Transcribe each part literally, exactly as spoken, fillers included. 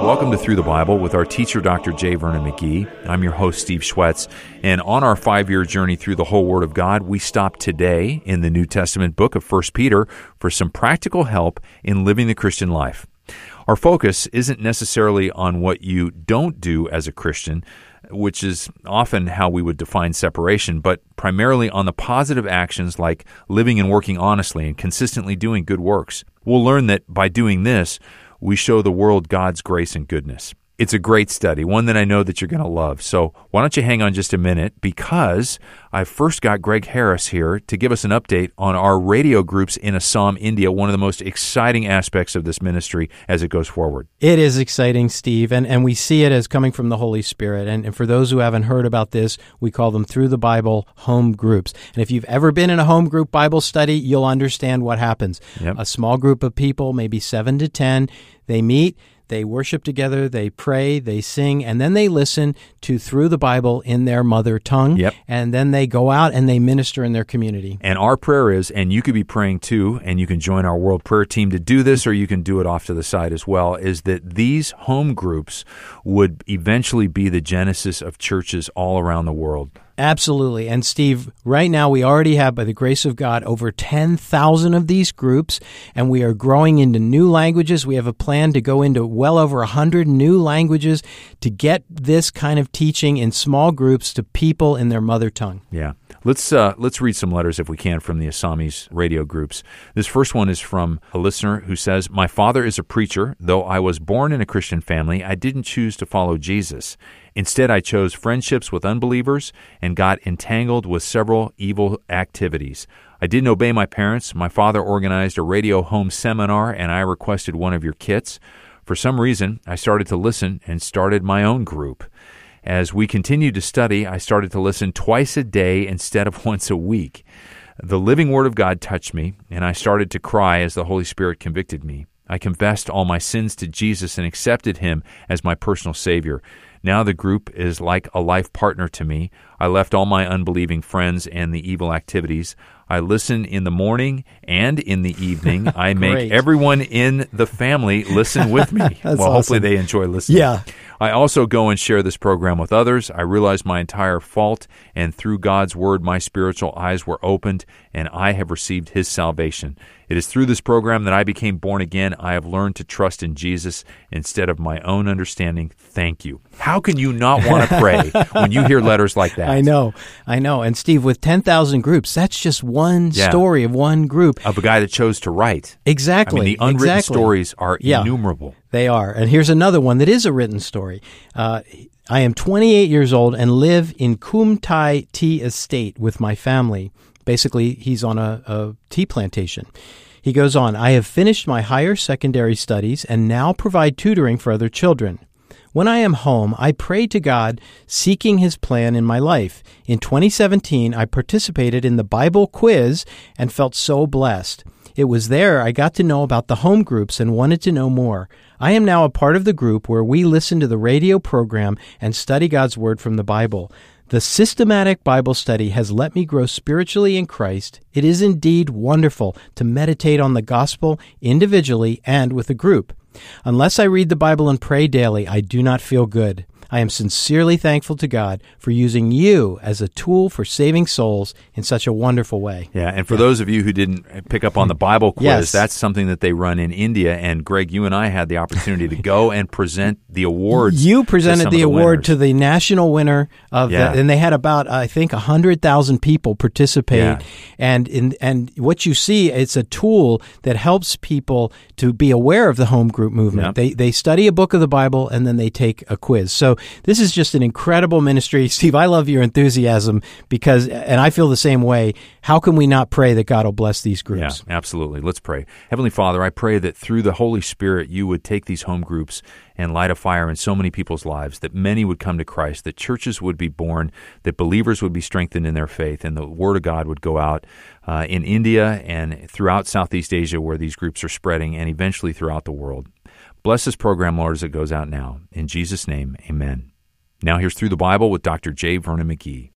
Welcome to Through the Bible with our teacher, Doctor J. Vernon McGee. I'm your host, Steve Schwetz, and on our five-year journey through the whole Word of God, we stop today in the New Testament book of First Peter for some practical help in living the Christian life. Our focus isn't necessarily on what you don't do as a Christian, which is often how we would define separation, but primarily on the positive actions like living and working honestly and consistently doing good works. We'll learn that by doing this, we show the world God's grace and goodness. It's a great study, one that I know that you're going to love. So why don't you hang on just a minute, because I first got Greg Harris here to give us an update on our radio groups in Assam, India, one of the most exciting aspects of this ministry as it goes forward. It is exciting, Steve, and, and we see it as coming from the Holy Spirit. And, and for those who haven't heard about this, we call them Through the Bible home groups. And if you've ever been in a home group Bible study, you'll understand what happens. Yep. A small group of people, maybe seven to ten, they meet, they worship together, they pray, they sing, and then they listen to Through the Bible in their mother tongue. Yep. And then they go out and they minister in their community. And our prayer is, and you could be praying too, and you can join our World Prayer Team to do this, or you can do it off to the side as well, is that these home groups would eventually be the genesis of churches all around the world. Absolutely. And Steve, right now we already have, by the grace of God, over ten thousand of these groups, and we are growing into new languages. We have a plan to go into well over one hundred new languages to get this kind of teaching in small groups to people in their mother tongue. Yeah. Let's uh, let's read some letters, if we can, from the Assamese radio groups. This first one is from a listener who says, "My father is a preacher. Though I was born in a Christian family, I didn't choose to follow Jesus. Instead, I chose friendships with unbelievers and got entangled with several evil activities. I didn't obey my parents. My father organized a radio home seminar, and I requested one of your kits. For some reason, I started to listen and started my own group. As we continued to study, I started to listen twice a day instead of once a week. The living Word of God touched me, and I started to cry as the Holy Spirit convicted me. I confessed all my sins to Jesus and accepted Him as my personal Savior. Now the group is like a life partner to me. I left all my unbelieving friends and the evil activities. I listen in the morning and in the evening. I make everyone in the family listen with me." Well, awesome. Hopefully they enjoy listening. Yeah. "I also go and share this program with others. I realize my entire fault, and through God's Word, my spiritual eyes were opened, and I have received His salvation. It is through this program that I became born again. I have learned to trust in Jesus instead of my own understanding. Thank you." How can you not want to pray when you hear letters like that? I know, I know. And Steve, with ten thousand groups, that's just one Yeah. story of one group. Of a guy that chose to write. Exactly. I mean, the unwritten exactly. stories are Yeah. innumerable. They are. And here's another one that is a written story. Uh, I am twenty-eight years old and live in Kumtai Tea Estate with my family. Basically, he's on a, a tea plantation. He goes on, "I have finished my higher secondary studies and now provide tutoring for other children. When I am home, I pray to God, seeking His plan in my life. In twenty seventeen, I participated in the Bible quiz and felt so blessed. It was there I got to know about the home groups and wanted to know more. I am now a part of the group where we listen to the radio program and study God's Word from the Bible. The systematic Bible study has let me grow spiritually in Christ. It is indeed wonderful to meditate on the gospel individually and with a group. Unless I read the Bible and pray daily, I do not feel good. I am sincerely thankful to God for using you as a tool for saving souls in such a wonderful way." Yeah, and for yeah. those of you who didn't pick up on the Bible quiz, yes. that's something that they run in India. And Greg, you and I had the opportunity to go and present the awards. You presented the, the award winners. to the national winner of yeah. the, and they had about, I think, one hundred thousand people participate. Yeah. And in, and what you see, it's a tool that helps people to be aware of the home group movement. Yep. They they study a book of the Bible and then they take a quiz. So this is just an incredible ministry. Steve, I love your enthusiasm because, and I feel the same way. How can we not pray that God will bless these groups? Yeah, absolutely. Let's pray. Heavenly Father, I pray that through the Holy Spirit, you would take these home groups and light a fire in so many people's lives, that many would come to Christ, that churches would be born, that believers would be strengthened in their faith, and the Word of God would go out uh, in India and throughout Southeast Asia where these groups are spreading, and eventually throughout the world. Bless this program, Lord, as it goes out now. In Jesus' name, amen. Now here's Through the Bible with Doctor J. Vernon McGee.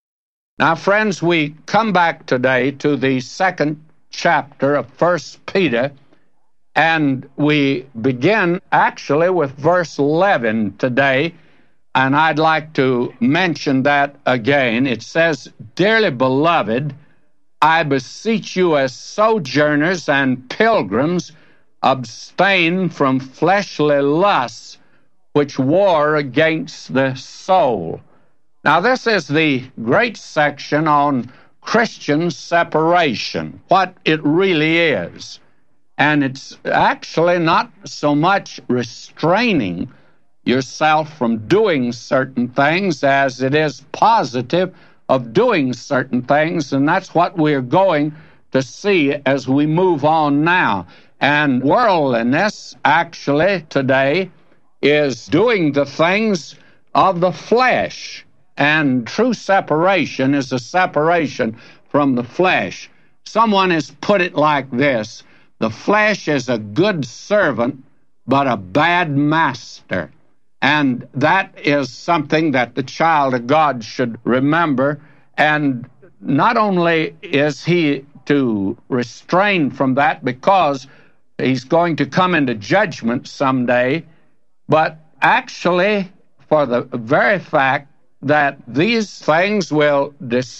Now, friends, we come back today to the second chapter of First Peter, And we begin actually with verse eleven today, and I'd like to mention that again. It says, "Dearly beloved, I beseech you as sojourners and pilgrims, abstain from fleshly lusts which war against the soul." Now, this is the great section on Christian separation, what it really is. And it's actually not so much restraining yourself from doing certain things as it is positive of doing certain things, and that's what we're going to see as we move on now. And worldliness, actually, today, is doing the things of the flesh. And true separation is a separation from the flesh. Someone has put it like this: the flesh is a good servant, but a bad master. And that is something that the child of God should remember. And not only is he to restrain from that because he's going to come into judgment someday, but actually for the very fact that these things will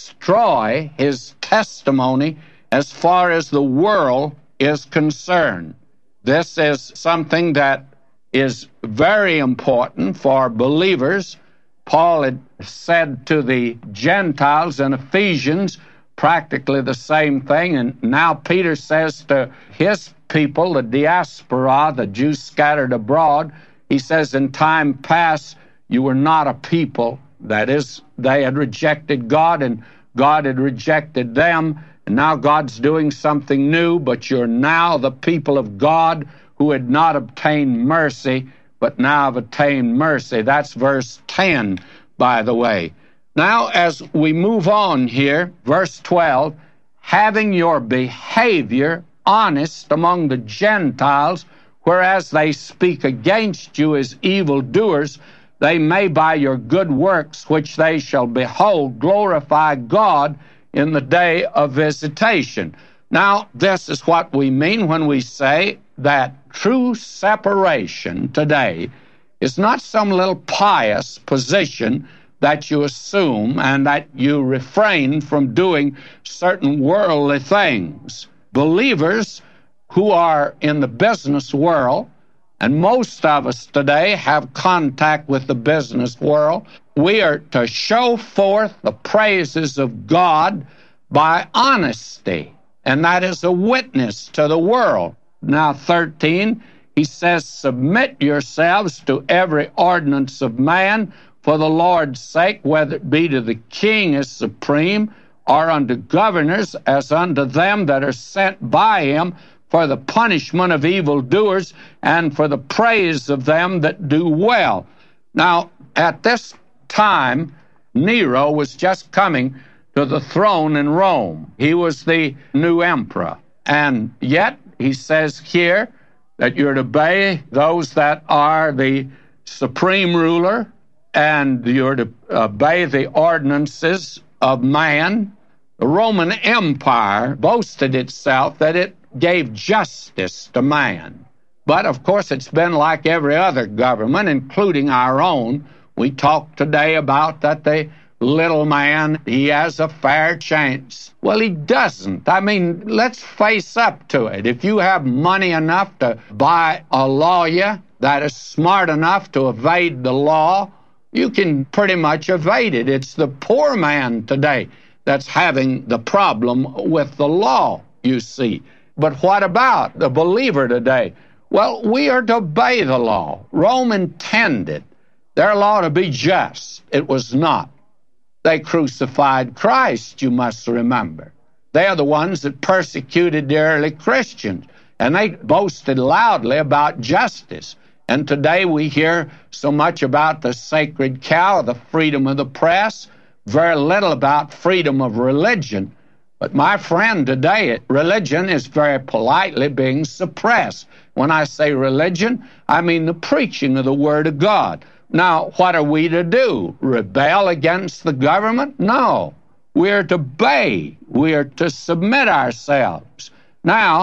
destroy his testimony as far as the world is concerned. This is something that is very important for believers. Paul had said to the Gentiles in Ephesians practically the same thing, and now Peter says to his people, the diaspora, the Jews scattered abroad, he says, "In time past you were not a people." That is, they had rejected God, and God had rejected them, and now God's doing something new, but you're now the people of God who had not obtained mercy, but now have attained mercy. That's verse ten, by the way. Now, as we move on here, verse twelve, "Having your behavior honest among the Gentiles, whereas they speak against you as evildoers, they may by your good works, which they shall behold, glorify God in the day of visitation." Now, this is what we mean when we say that true separation today is not some little pious position that you assume and that you refrain from doing certain worldly things. Believers who are in the business world, and most of us today have contact with the business world, we are to show forth the praises of God by honesty, and that is a witness to the world. Now, thirteen, he says, "Submit yourselves to every ordinance of man for the Lord's sake, whether it be to the king as supreme, or unto governors as unto them that are sent by him, for the punishment of evildoers and for the praise of them that do well." Now, at this time, Nero was just coming to the throne in Rome. He was the new emperor. And yet, he says here that you're to obey those that are the supreme ruler, and you're to obey the ordinances of man. The Roman Empire boasted itself that it gave justice to man. But, of course, it's been like every other government, including our own. We talk today about that the little man, he has a fair chance. Well, he doesn't. I mean, let's face up to it. If you have money enough to buy a lawyer that is smart enough to evade the law, you can pretty much evade it. It's the poor man today that's having the problem with the law, you see. But what about the believer today? Well, we are to obey the law. Rome intended their law to be just. It was not. They crucified Christ, you must remember. They are the ones that persecuted the early Christians, and they boasted loudly about justice. And today we hear so much about the sacred cow, the freedom of the press, very little about freedom of religion. But my friend, today religion is very politely being suppressed. When I say religion, I mean the preaching of the Word of God. Now, what are we to do? Rebel against the government? No. We're to obey. We're to submit ourselves. Now,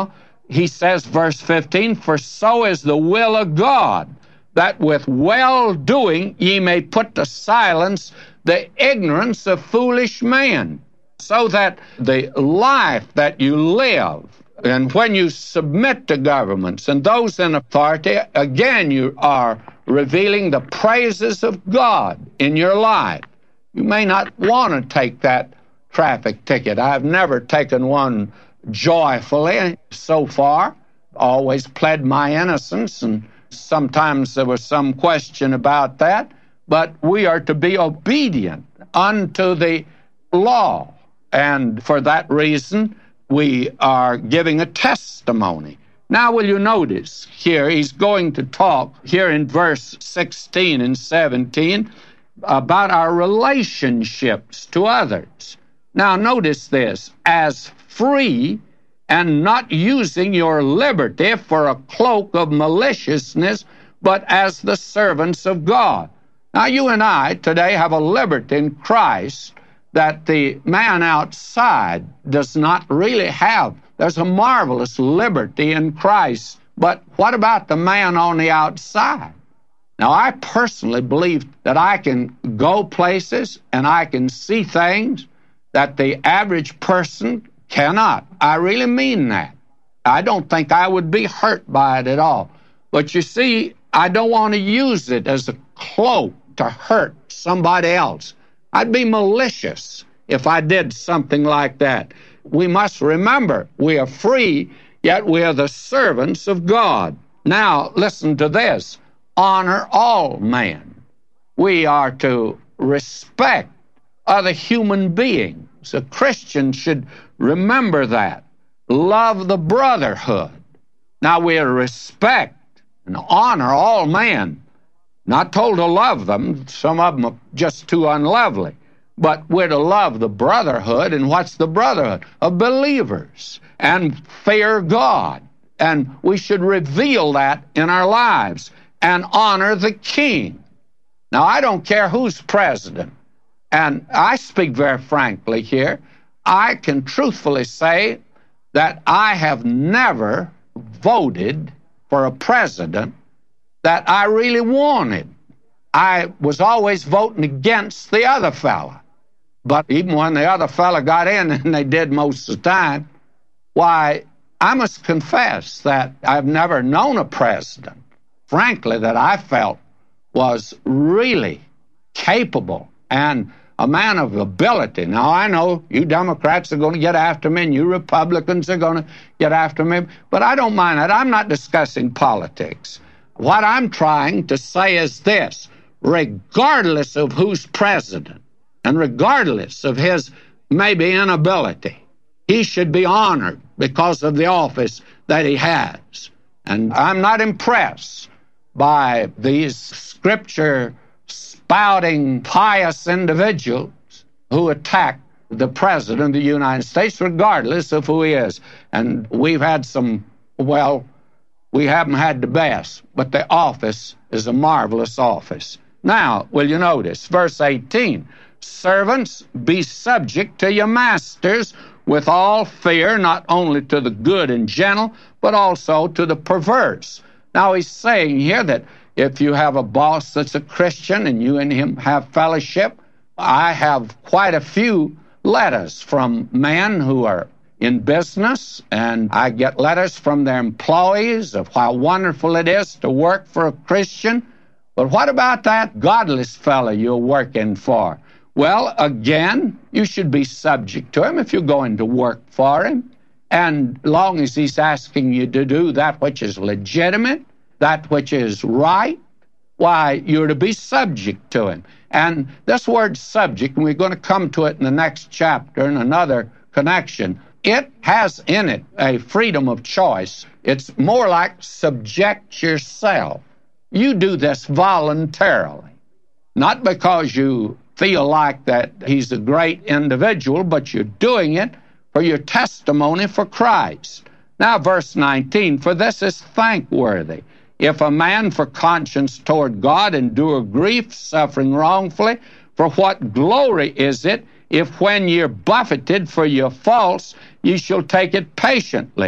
he says, verse fifteen, for so is the will of God, that with well-doing ye may put to silence the ignorance of foolish men, so that the life that you live, and when you submit to governments and those in authority, again, you are revealing the praises of God in your life. You may not want to take that traffic ticket. I've never taken one joyfully so far, always pled my innocence, and sometimes there was some question about that, but we are to be obedient unto the law, and for that reason, we are giving a testimony. Now, will you notice here, he's going to talk here in verse sixteen and seventeen about our relationships to others. Now, notice this, as free and not using your liberty for a cloak of maliciousness, but as the servants of God. Now, you and I today have a liberty in Christ that the man outside does not really have. There's a marvelous liberty in Christ, but what about the man on the outside? Now, I personally believe that I can go places and I can see things that the average person cannot. I really mean that. I don't think I would be hurt by it at all. But you see, I don't want to use it as a cloak to hurt somebody else. I'd be malicious if I did something like that. We must remember, we are free, yet we are the servants of God. Now, listen to this. Honor all men. We are to respect other human beings. A Christian should remember that. Love the brotherhood. Now, we are to respect and honor all men. Not told to love them. Some of them are just too unlovely. But we're to love the brotherhood. And what's the brotherhood? Of believers. And fear God. And we should reveal that in our lives. And honor the king. Now, I don't care who's president. And I speak very frankly here. I can truthfully say that I have never voted for a president that I really wanted. I was always voting against the other fella. But even when the other fella got in, and they did most of the time, why, I must confess that I've never known a president, frankly, that I felt was really capable and a man of ability. Now, I know you Democrats are going to get after me, and you Republicans are going to get after me, but I don't mind that. I'm not discussing politics. What I'm trying to say is this: regardless of who's president, and regardless of his maybe inability, he should be honored because of the office that he has. And I'm not impressed by these scripture-spouting, pious individuals who attack the President of the United States, regardless of who he is. And we've had some, well, we haven't had the best, but the office is a marvelous office. Now, will you notice, verse eighteen, servants, be subject to your masters with all fear, not only to the good and gentle, but also to the perverse. Now, he's saying here that if you have a boss that's a Christian and you and him have fellowship, I have quite a few letters from men who are in business, and I get letters from their employees of how wonderful it is to work for a Christian. But what about that godless fellow you're working for? Well, again, you should be subject to him if you're going to work for him. And long as he's asking you to do that which is legitimate, that which is right, why, you're to be subject to him. And this word subject, and we're going to come to it in the next chapter in another connection, it has in it a freedom of choice. It's more like subject yourself. You do this voluntarily, not because you feel like that he's a great individual, but you're doing it for your testimony for Christ. Now, verse nineteen, for this is thankworthy. If a man for conscience toward God endure grief, suffering wrongfully, for what glory is it, if when you're buffeted for your faults, ye shall take it patiently?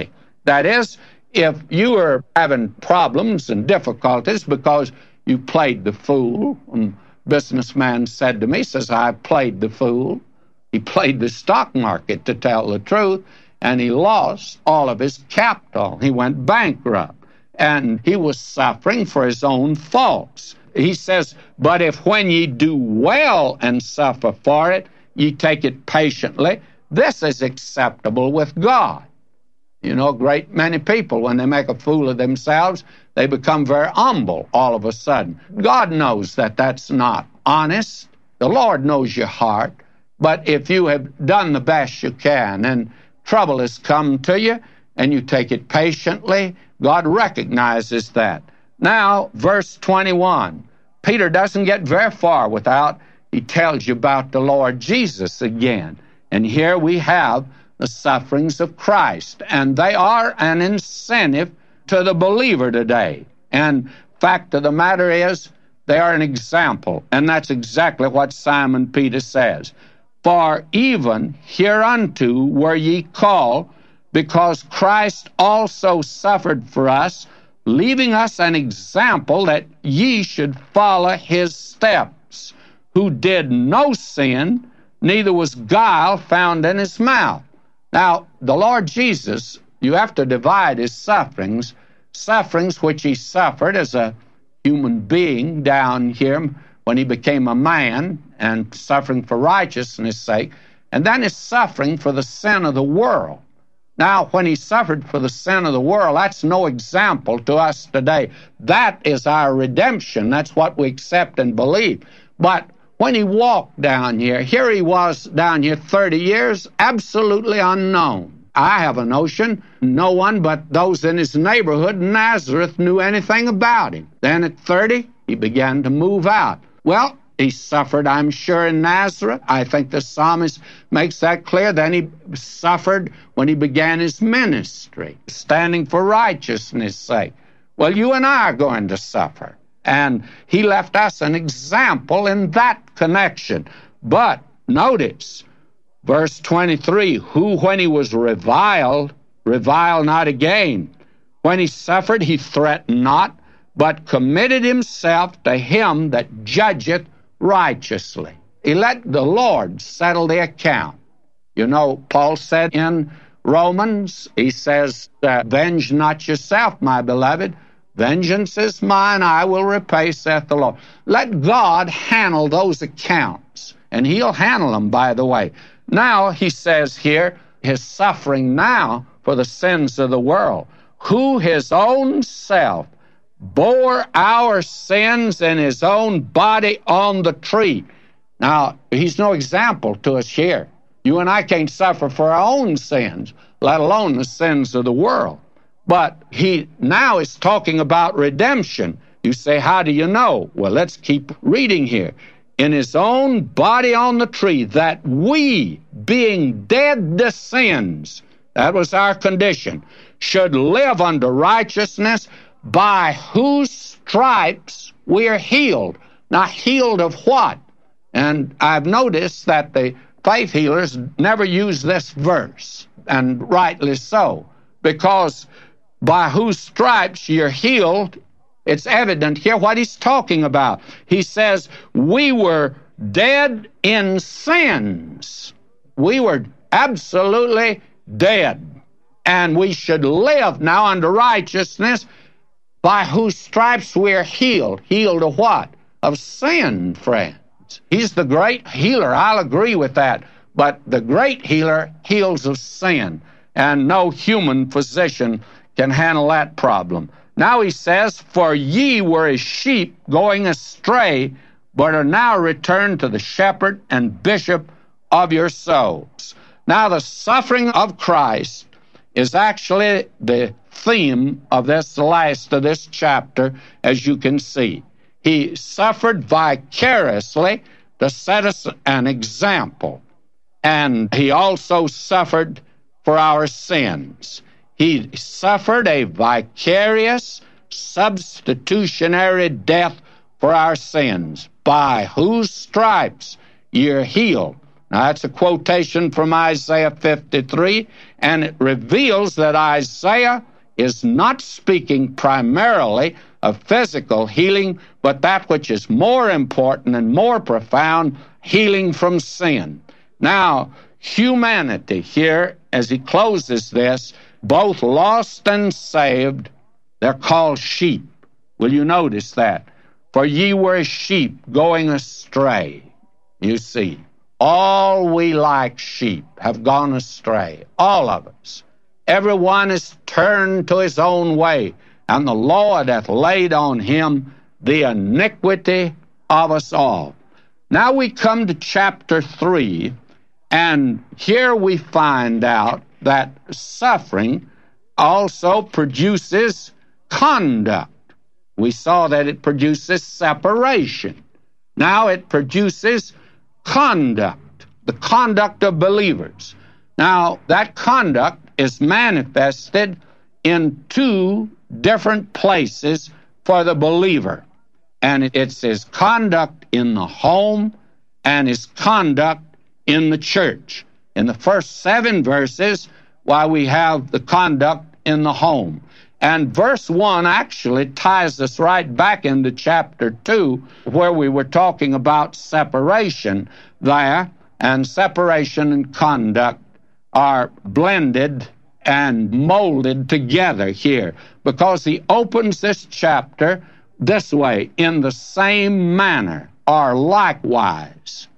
That is, if you were having problems and difficulties because you played the fool, and a businessman said to me, says, I played the fool. He played the stock market, to tell the truth, and he lost all of his capital. He went bankrupt, and he was suffering for his own faults. He says, but if when ye do well and suffer for it, ye take it patiently, this is acceptable with God. You know, a great many people, when they make a fool of themselves, they become very humble all of a sudden. God knows that that's not honest. The Lord knows your heart. But if you have done the best you can and trouble has come to you and you take it patiently, God recognizes that. Now, verse twenty-one, Peter doesn't get very far without he tells you about the Lord Jesus again. And here we have the sufferings of Christ, and they are an incentive to the believer today. And fact of the matter is, they are an example, and that's exactly what Simon Peter says. For even hereunto were ye called, because Christ also suffered for us, leaving us an example that ye should follow his steps, who did no sin, neither was guile found in his mouth. Now, the Lord Jesus, you have to divide his sufferings, sufferings which he suffered as a human being down here when he became a man and suffering for righteousness' sake, and then his suffering for the sin of the world. Now, when he suffered for the sin of the world, that's no example to us today. That is our redemption. That's what we accept and believe. But when he walked down here, here he was down here thirty years, absolutely unknown. I have a notion no one but those in his neighborhood, Nazareth, knew anything about him. Then at thirty, he began to move out. Well, he suffered, I'm sure, in Nazareth. I think the psalmist makes that clear. Then he suffered when he began his ministry, standing for righteousness' sake. Well, you and I are going to suffer. And he left us an example in that connection. But notice, verse twenty-three, who when he was reviled, reviled not again. When he suffered, he threatened not, but committed himself to him that judgeth righteously. He let the Lord settle the account. You know, Paul said in Romans, he says, avenge not yourself, my beloved. Vengeance is mine, I will repay, saith the Lord. Let God handle those accounts, and he'll handle them, by the way. Now, he says here, his suffering now for the sins of the world, who his own self bore our sins in his own body on the tree. Now, he's no example to us here. You and I can't suffer for our own sins, let alone the sins of the world. But he now is talking about redemption. You say, how do you know? Well, let's keep reading here. In his own body on the tree, that we, being dead to sins, that was our condition, should live unto righteousness, by whose stripes we are healed. Now, healed of what? And I've noticed that the faith healers never use this verse, and rightly so, because by whose stripes you're healed, it's evident here what he's talking about. He says, we were dead in sins. We were absolutely dead. And we should live now unto righteousness, by whose stripes we're healed. Healed of what? Of sin, friends. He's the great healer. I'll agree with that. But the great healer heals of sin. And no human physician can handle that problem. Now he says, for ye were as sheep going astray, but are now returned to the shepherd and bishop of your souls. Now the suffering of Christ is actually the theme of this last of this chapter, as you can see. He suffered vicariously to set us an example. And he also suffered for our sins. He suffered a vicarious, substitutionary death for our sins, by whose stripes you're healed. Now, that's a quotation from Isaiah fifty-three, and it reveals that Isaiah is not speaking primarily of physical healing, but that which is more important and more profound, healing from sin. Now, humanity here, as he closes this, both lost and saved, they're called sheep. Will you notice that? For ye were as sheep going astray. You see, all we like sheep have gone astray, all of us. Everyone is turned to his own way, and the Lord hath laid on him the iniquity of us all. Now we come to chapter three, and here we find out that suffering also produces conduct. We saw that it produces separation. Now it produces conduct, the conduct of believers. Now, that conduct is manifested in two different places for the believer. And it's his conduct in the home and his conduct in the church. In the first seven verses, why we have the conduct in the home. And verse one actually ties us right back into chapter two, where we were talking about separation there, and separation and conduct are blended and molded together here, because he opens this chapter this way, in the same manner, or likewise,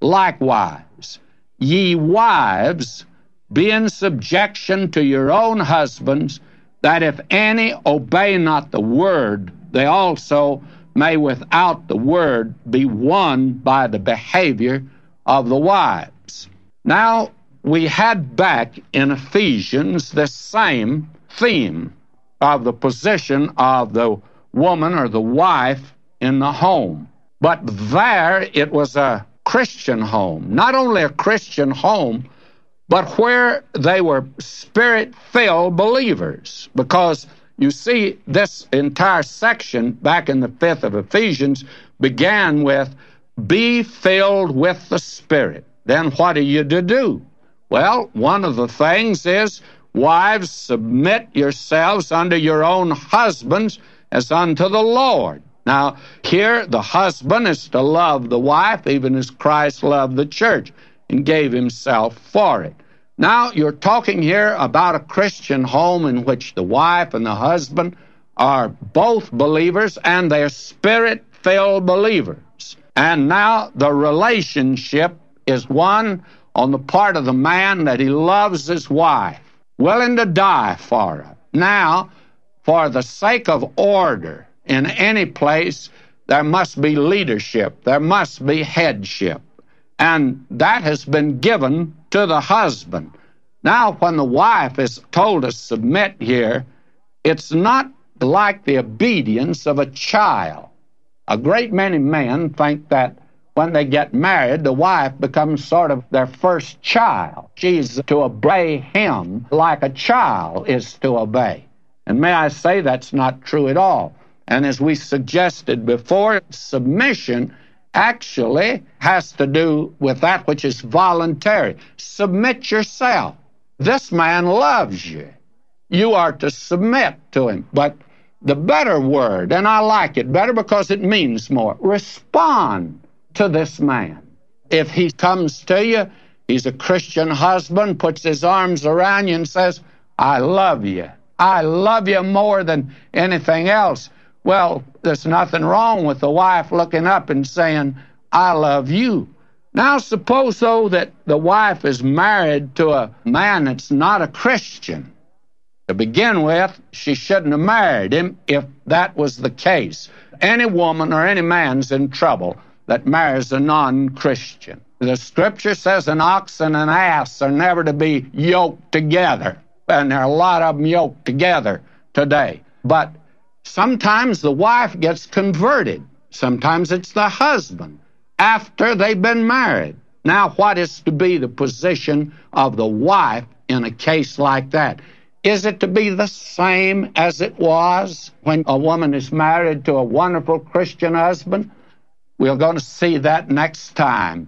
likewise, ye wives, be in subjection to your own husbands, that if any obey not the word, they also may without the word be won by the behavior of the wives. Now, we had back in Ephesians this same theme of the position of the woman or the wife in the home. But there it was a Christian home, not only a Christian home, but where they were Spirit-filled believers. Because, you see, this entire section back in the fifth of Ephesians began with, be filled with the Spirit. Then what are you to do? Well, one of the things is, wives, submit yourselves unto your own husbands as unto the Lord. Now, here the husband is to love the wife, even as Christ loved the church and gave himself for it. Now, you're talking here about a Christian home in which the wife and the husband are both believers, and they're Spirit-filled believers. And now the relationship is one on the part of the man that he loves his wife, willing to die for her. Now, for the sake of order in any place, there must be leadership, there must be headship, and that has been given to the husband. Now, when the wife is told to submit here, it's not like the obedience of a child. A great many men think that when they get married, the wife becomes sort of their first child. She's to obey him like a child is to obey. And may I say, that's not true at all. And as we suggested before, submission actually has to do with that which is voluntary. Submit yourself. This man loves you. You are to submit to him. But the better word, and I like it better because it means more, respond to this man. If he comes to you, he's a Christian husband, puts his arms around you and says, I love you. I love you more than anything else. Well, there's nothing wrong with the wife looking up and saying, I love you. Now, suppose, though, that the wife is married to a man that's not a Christian. To begin with, she shouldn't have married him if that was the case. Any woman or any man's in trouble that marries a non-Christian. The Scripture says an ox and an ass are never to be yoked together. And there are a lot of them yoked together today. But sometimes the wife gets converted. Sometimes it's the husband after they've been married. Now, what is to be the position of the wife in a case like that? Is it to be the same as it was when a woman is married to a wonderful Christian husband? We're going to see that next time.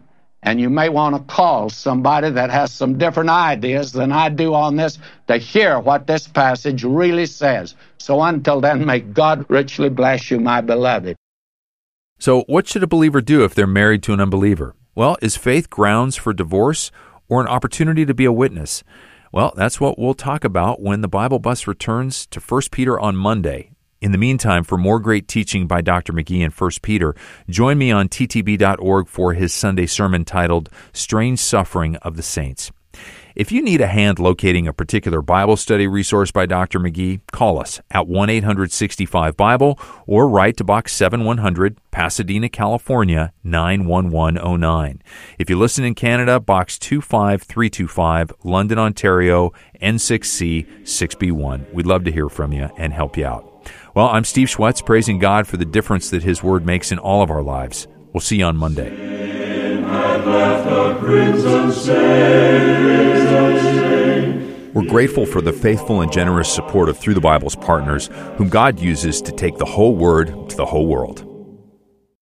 And you may want to call somebody that has some different ideas than I do on this to hear what this passage really says. So until then, may God richly bless you, my beloved. So what should a believer do if they're married to an unbeliever? Well, is faith grounds for divorce or an opportunity to be a witness? Well, that's what we'll talk about when the Bible Bus returns to First Peter on Monday. In the meantime, for more great teaching by Doctor McGee in First Peter, join me on T T B dot org for his Sunday sermon titled Strange Suffering of the Saints. If you need a hand locating a particular Bible study resource by Doctor McGee, call us at one eight hundred sixty-five Bible or write to Box seventy-one hundred, Pasadena, California, nine one one oh nine. If you listen in Canada, Box two five three two five, London, Ontario, N six C six B one. We'd love to hear from you and help you out. Well, I'm Steve Schwetz, praising God for the difference that His Word makes in all of our lives. We'll see you on Monday. We're grateful for the faithful and generous support of Through the Bible's partners, whom God uses to take the whole Word to the whole world.